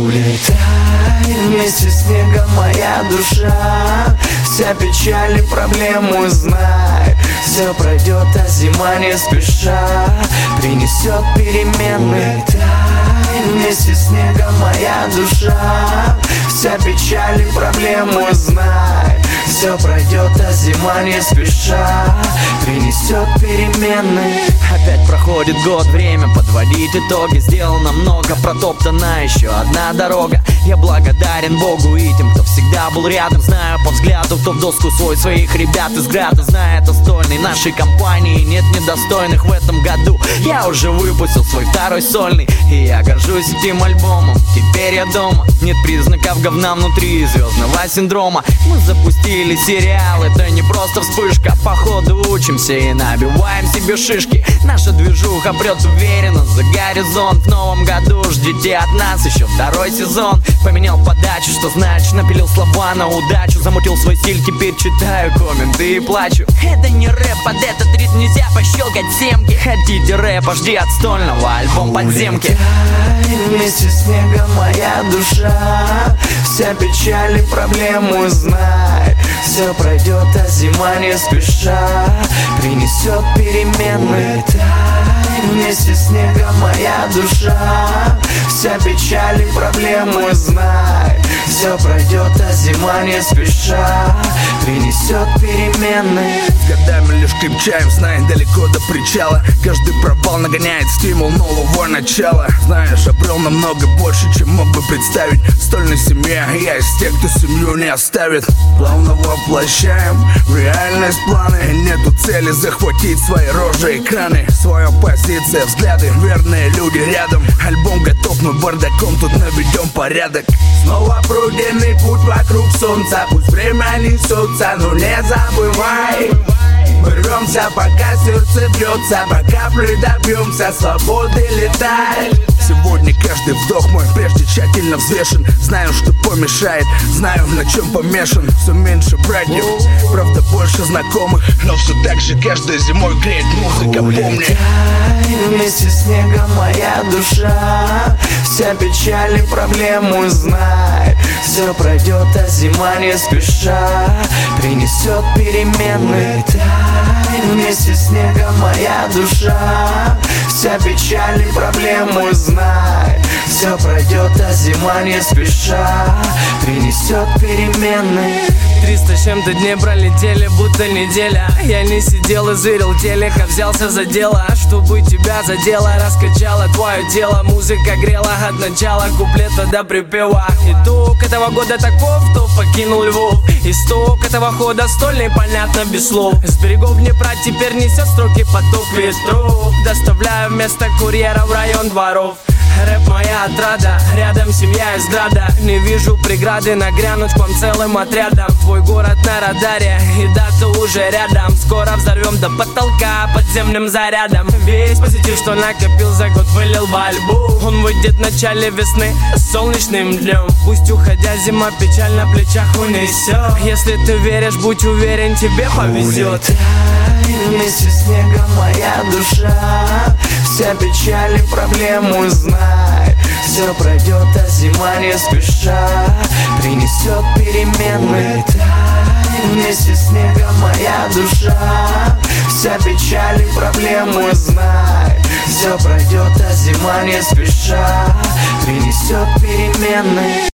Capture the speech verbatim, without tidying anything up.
Улетай вместе с снегом, моя душа. Вся печаль и проблему знай. Все пройдет, а зима не спеша принесет перемены. Улетай вместе с снегом, моя душа. Вся печаль и проблему знай. Все пройдет, а зима не спеша принесет перемены. Опять проходит год, время подводить итоги. Сделано много, протоптана еще одна дорога. Я благодарен Богу и тем, кто всегда был рядом. Знаю по взгляду, кто в доску свой своих ребят из града. Знает достойный нашей компании, нет недостойных в этом году. Я уже выпустил свой второй сольный, и я горжусь этим альбомом. Теперь я дома, нет признаков говна внутри звездного синдрома. Мы запустили сериал, это не просто вспышка. Походу учимся и набиваем себе шишки. Наша движуха прет уверенно за горизонт. В новом году ждите от нас еще второй сезон. Поменял подачу, что значит напилил слова на удачу. Замутил свой стиль, теперь читаю комменты и плачу. Это не рэп, под этот ритм нельзя пощелкать семки. Хотите рэпа, жди отстольного альбом подземки. Улетай вместе с снегом, моя душа. Вся печаль и проблему знай. Все пройдет, а зима не спеша принесет перемены. Улетай вместе с снегом, моя душа. Вся печаль и проблему знай. Все пройдет, а зима не спеша принесет перемены. С годами лишь крепчаем, знаем далеко до причала. Каждый провал нагоняет стимул нового начала. Знаешь, обрел намного больше, чем мог бы представить. В стольной семье я из тех, кто семью не оставит. Плавно воплощаем в реальность планы. Нету цели захватить свои рожи, экраны. Своя позиция, взгляды, верные люди рядом. Альбом готов, но бардаком тут наведем порядок. Снова пройденный путь вокруг солнца. Пусть время несется, но не забывай. Мы рвемся, пока сердце бьется, пока добьемся свободы, летай. Сегодня каждый вдох мой прежде тщательно взвешен. Знаю, что помешает, знаю, на чем помешан. Все меньше братьев, правда больше знакомых. Но все так же каждой зимой греет музыка, помни. Улетай вместе с снегом, моя душа. Вся печаль и проблему знай. Все пройдет, а зима не спеша принесет перемены. Улетай вместе с снегом, моя душа. Вся печаль и проблему знай. Все пройдет, а зима не спеша принесет перемены. Триста с чем-то дней пролетели, будто неделя. Я не сидел и зырил телек, а взялся за дело. Чтобы тебя задело, раскачало твое тело. Музыка грела от начала куплета до припева. Итог этого года таков, кто покинул Львов. Исток этого хода столь непонятно без слов. С берегов Днепра теперь несет строки поток ветров. Доставляю вместо курьера в район дворов. Рэп моя отрада, рядом семья из града. Не вижу преграды нагрянуть к вам целым отрядом. Твой город на радаре, и дата уже рядом. Скоро взорвем до потолка подземным зарядом. Весь позитив, что накопил за год, вылил в альбом. Он выйдет в начале весны с солнечным днем. Пусть уходя зима печаль на плечах унесет. Если ты веришь, будь уверен, тебе повезет. Улетай вместе с снегом, моя душа. Вся печаль и проблему знай. Все пройдет, а зима не спеша принесет перемены. Улетай вместе с снегом, моя душа. Вся печаль и проблему знай. Все пройдет, а зима не спеша принесет перемены.